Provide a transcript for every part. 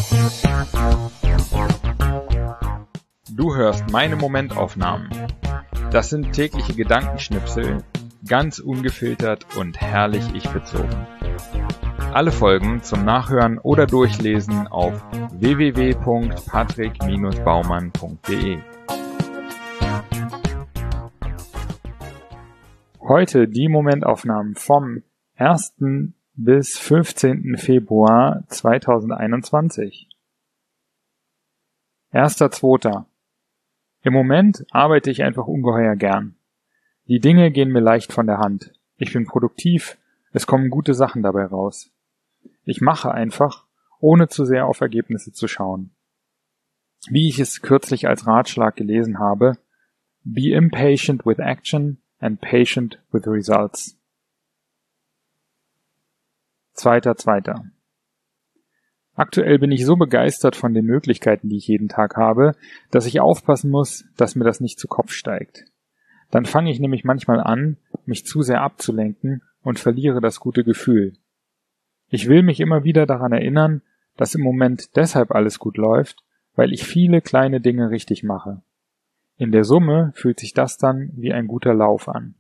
Du hörst meine Momentaufnahmen. Das sind tägliche Gedankenschnipsel, ganz ungefiltert und herrlich ich-bezogen. Alle Folgen zum Nachhören oder Durchlesen auf www.patrick-baumann.de. Heute die Momentaufnahmen vom 1. bis 15. Februar 2021. 1.2. Im Moment arbeite ich einfach ungeheuer gern. Die Dinge gehen mir leicht von der Hand. Ich bin produktiv, es kommen gute Sachen dabei raus. Ich mache einfach, ohne zu sehr auf Ergebnisse zu schauen. Wie ich es kürzlich als Ratschlag gelesen habe, be impatient with action and patient with results. 2.2. Aktuell bin ich so begeistert von den Möglichkeiten, die ich jeden Tag habe, dass ich aufpassen muss, dass mir das nicht zu Kopf steigt. Dann fange ich nämlich manchmal an, mich zu sehr abzulenken und verliere das gute Gefühl. Ich will mich immer wieder daran erinnern, dass im Moment deshalb alles gut läuft, weil ich viele kleine Dinge richtig mache. In der Summe fühlt sich das dann wie ein guter Lauf an.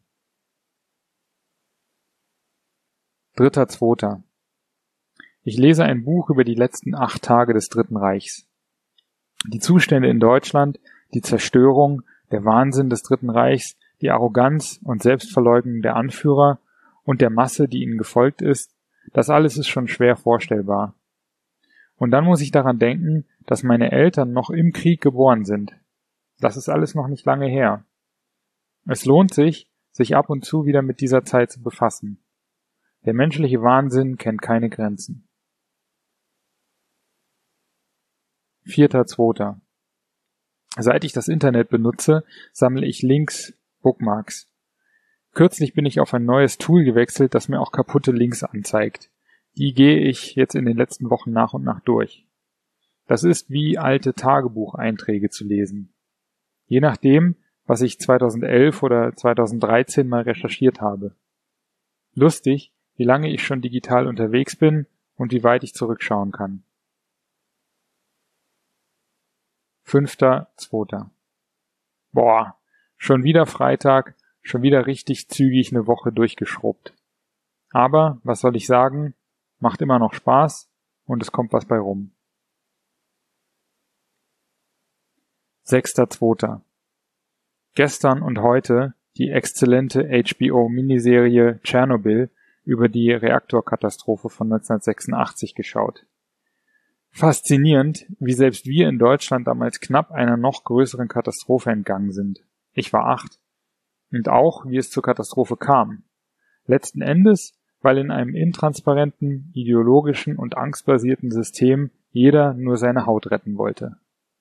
3.2. Ich lese ein Buch über die letzten 8 Tage des Dritten Reichs. Die Zustände in Deutschland, die Zerstörung, der Wahnsinn des Dritten Reichs, die Arroganz und Selbstverleugnung der Anführer und der Masse, die ihnen gefolgt ist, das alles ist schon schwer vorstellbar. Und dann muss ich daran denken, dass meine Eltern noch im Krieg geboren sind. Das ist alles noch nicht lange her. Es lohnt sich, sich ab und zu wieder mit dieser Zeit zu befassen. Der menschliche Wahnsinn kennt keine Grenzen. 4.2. Seit ich das Internet benutze, sammle ich Links, Bookmarks. Kürzlich bin ich auf ein neues Tool gewechselt, das mir auch kaputte Links anzeigt. Die gehe ich jetzt in den letzten Wochen nach und nach durch. Das ist wie alte Tagebucheinträge zu lesen. Je nachdem, was ich 2011 oder 2013 mal recherchiert habe. Lustig, wie lange ich schon digital unterwegs bin und wie weit ich zurückschauen kann. 5.2. Boah, schon wieder Freitag, schon wieder richtig zügig eine Woche durchgeschrubbt. Aber, was soll ich sagen, macht immer noch Spaß und es kommt was bei rum. 6.2. Gestern und heute die exzellente HBO-Miniserie Tschernobyl über die Reaktorkatastrophe von 1986 geschaut. Faszinierend, wie selbst wir in Deutschland damals knapp einer noch größeren Katastrophe entgangen sind. Ich war 8. Und auch, wie es zur Katastrophe kam. Letzten Endes, weil in einem intransparenten, ideologischen und angstbasierten System jeder nur seine Haut retten wollte.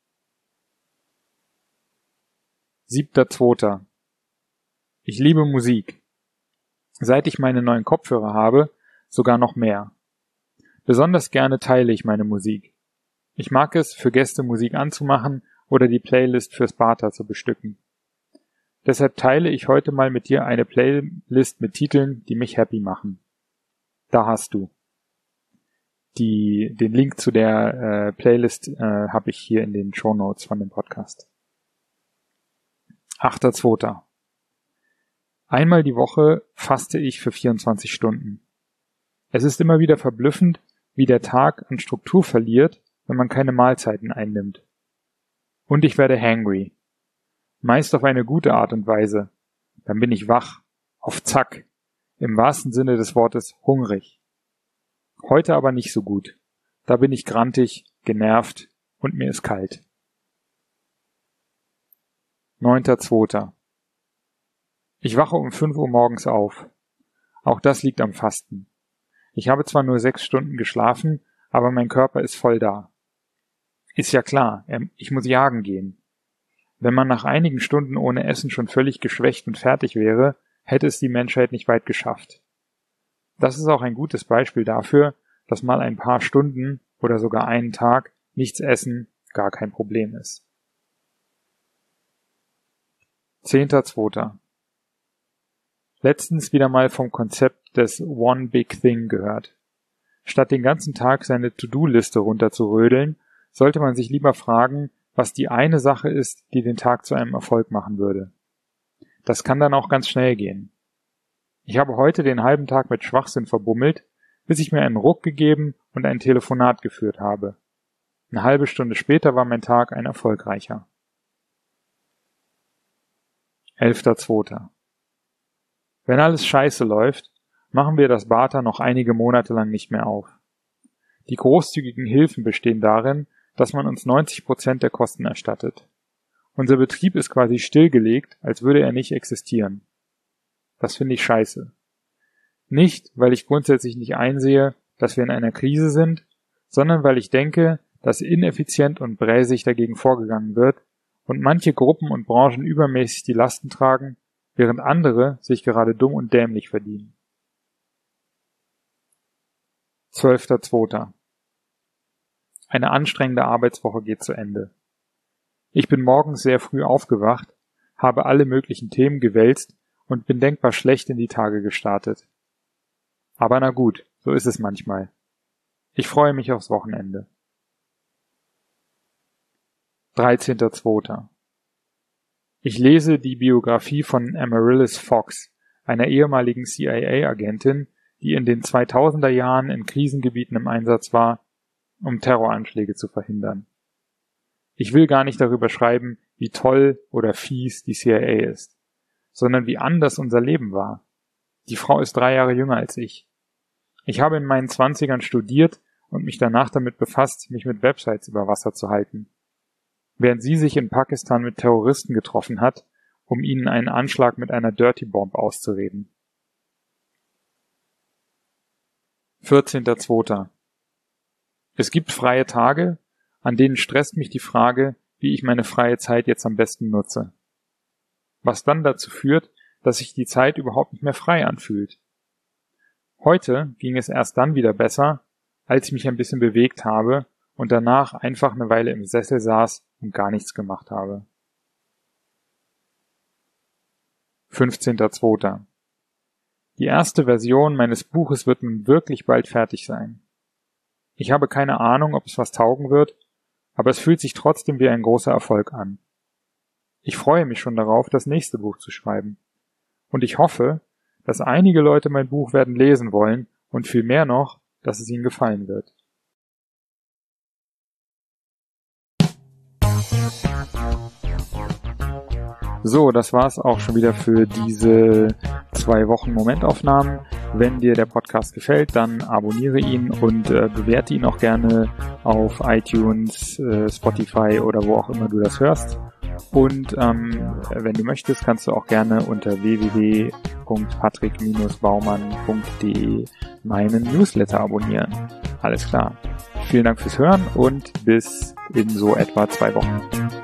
7.2. Ich liebe Musik. Seit ich meine neuen Kopfhörer habe, sogar noch mehr. Besonders gerne teile ich meine Musik. Ich mag es, für Gäste Musik anzumachen oder die Playlist fürs Barter zu bestücken. Deshalb teile ich heute mal mit dir eine Playlist mit Titeln, die mich happy machen. Da hast du. Den Link zu der Playlist habe ich hier in den Shownotes von dem Podcast. 8.2. Einmal die Woche faste ich für 24 Stunden. Es ist immer wieder verblüffend, wie der Tag an Struktur verliert, wenn man keine Mahlzeiten einnimmt. Und ich werde hangry. Meist auf eine gute Art und Weise. Dann bin ich wach, auf Zack, im wahrsten Sinne des Wortes hungrig. Heute aber nicht so gut. Da bin ich grantig, genervt und mir ist kalt. 9.2. Ich wache um 5 Uhr morgens auf. Auch das liegt am Fasten. Ich habe zwar nur 6 Stunden geschlafen, aber mein Körper ist voll da. Ist ja klar, ich muss jagen gehen. Wenn man nach einigen Stunden ohne Essen schon völlig geschwächt und fertig wäre, hätte es die Menschheit nicht weit geschafft. Das ist auch ein gutes Beispiel dafür, dass mal ein paar Stunden oder sogar einen Tag nichts essen gar kein Problem ist. 10.2. Letztens wieder mal vom Konzept des One Big Thing gehört. Statt den ganzen Tag seine To-Do-Liste runterzurödeln, sollte man sich lieber fragen, was die eine Sache ist, die den Tag zu einem Erfolg machen würde. Das kann dann auch ganz schnell gehen. Ich habe heute den halben Tag mit Schwachsinn verbummelt, bis ich mir einen Ruck gegeben und ein Telefonat geführt habe. Eine halbe Stunde später war mein Tag ein erfolgreicher. 11.2. Wenn alles scheiße läuft, machen wir das Barter noch einige Monate lang nicht mehr auf. Die großzügigen Hilfen bestehen darin, dass man uns 90% der Kosten erstattet. Unser Betrieb ist quasi stillgelegt, als würde er nicht existieren. Das finde ich scheiße. Nicht, weil ich grundsätzlich nicht einsehe, dass wir in einer Krise sind, sondern weil ich denke, dass ineffizient und bräsig dagegen vorgegangen wird und manche Gruppen und Branchen übermäßig die Lasten tragen, während andere sich gerade dumm und dämlich verdienen. 12.2. Eine anstrengende Arbeitswoche geht zu Ende. Ich bin morgens sehr früh aufgewacht, habe alle möglichen Themen gewälzt und bin denkbar schlecht in die Tage gestartet. Aber na gut, so ist es manchmal. Ich freue mich aufs Wochenende. 13.2. Ich lese die Biografie von Amaryllis Fox, einer ehemaligen CIA-Agentin, die in den 2000er Jahren in Krisengebieten im Einsatz war, um Terroranschläge zu verhindern. Ich will gar nicht darüber schreiben, wie toll oder fies die CIA ist, sondern wie anders unser Leben war. Die Frau ist 3 Jahre jünger als ich. Ich habe in meinen 20ern studiert und mich danach damit befasst, mich mit Websites über Wasser zu halten. Während sie sich in Pakistan mit Terroristen getroffen hat, um ihnen einen Anschlag mit einer Dirty Bomb auszureden. 14.2. Es gibt freie Tage, an denen stresst mich die Frage, wie ich meine freie Zeit jetzt am besten nutze. Was dann dazu führt, dass sich die Zeit überhaupt nicht mehr frei anfühlt. Heute ging es erst dann wieder besser, als ich mich ein bisschen bewegt habe und danach einfach eine Weile im Sessel saß und gar nichts gemacht habe. 15.2. Die erste Version meines Buches wird nun wirklich bald fertig sein. Ich habe keine Ahnung, ob es was taugen wird, aber es fühlt sich trotzdem wie ein großer Erfolg an. Ich freue mich schon darauf, das nächste Buch zu schreiben. Und ich hoffe, dass einige Leute mein Buch werden lesen wollen und viel mehr noch, dass es ihnen gefallen wird. So, das war's auch schon wieder für diese 2 Wochen Momentaufnahmen. Wenn dir der Podcast gefällt, dann abonniere ihn und bewerte ihn auch gerne auf iTunes, Spotify oder wo auch immer du das hörst. Und wenn du möchtest, kannst du auch gerne unter www.patrick-baumann.de meinen Newsletter abonnieren. Alles klar. Vielen Dank fürs Hören und bis in so etwa 2 Wochen.